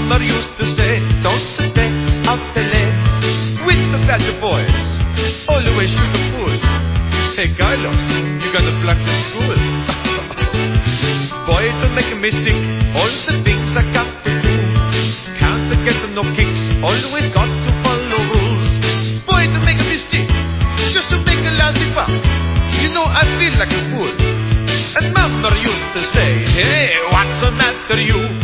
Mama used to say, don't stay out late with the badger boys. Always shoot the fool. Hey, Carlos, you gotta flunk to school. Boy, don't make me sick. All the things I got to do. Can't get no kicks. Always got to follow rules. Boy, don't make me sick. Just to make a lousy buck. You know I feel like a fool. And Mama used to say, hey, what's the matter you?